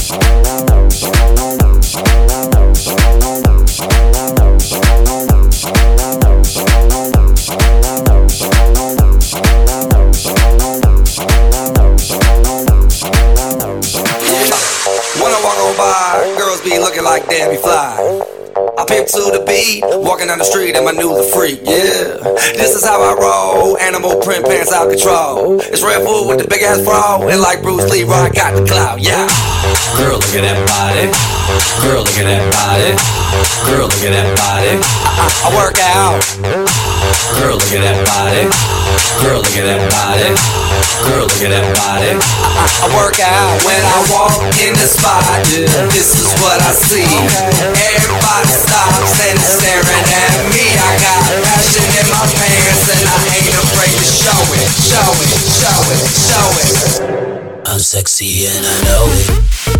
Like Debbie Fly. I pimp to the beat, walking down the street and my new the freak, yeah. This is how I roll, animal print pants out control. It's Red Bull with the big ass bra, and like Bruce Lee, I got the clout, yeah. Girl, look at that body. Girl, look at that body. Girl, look at that body. I work out. Girl, look at that body. Girl, look at that body. Girl, look at that body. I work out when I walk in the spot. This is what I see. Everybody stops and is staring at me. I got passion in my pants and I ain't afraid to show it. Show it, show it, show it. I'm sexy and I know it.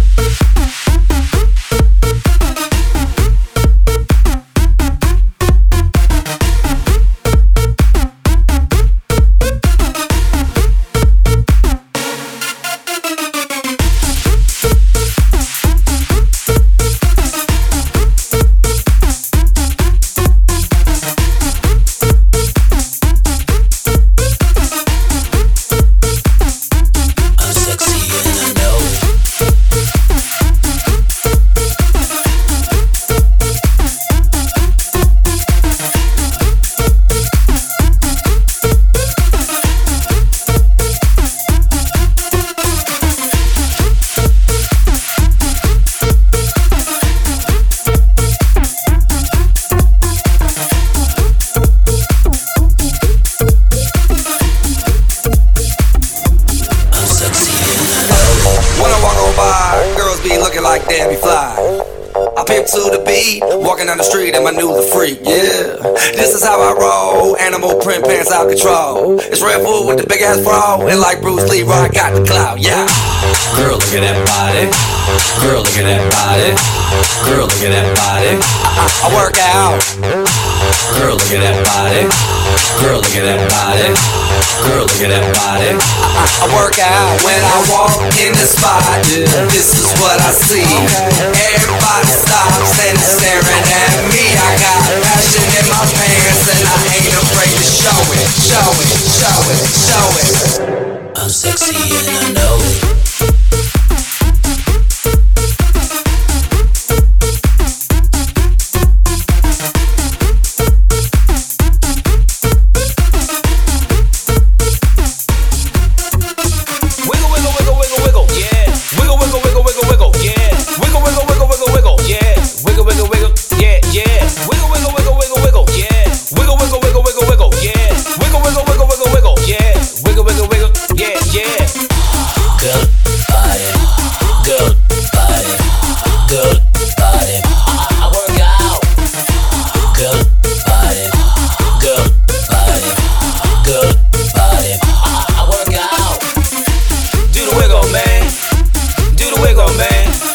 Like Debbie Fly. I pimp to the beat, walking down the street and my new the freak, yeah. This is how I roll, animal print pants out control. It's Red Bull with the big ass bra, and like Bruce Lee, I got the clout, yeah. Girl, look at that body. Girl, look at that body. Girl, look at that body. I work out. Girl, look at that body. Girl, look at that body. Girl, look at that body. I work out when I walk in the spot. This is what I see. Everybody stops and is staring at me. I got passion in my pants and I ain't afraid to show it. Show it, show it, show it. I'm sexy and I know it. Do the wiggle, man.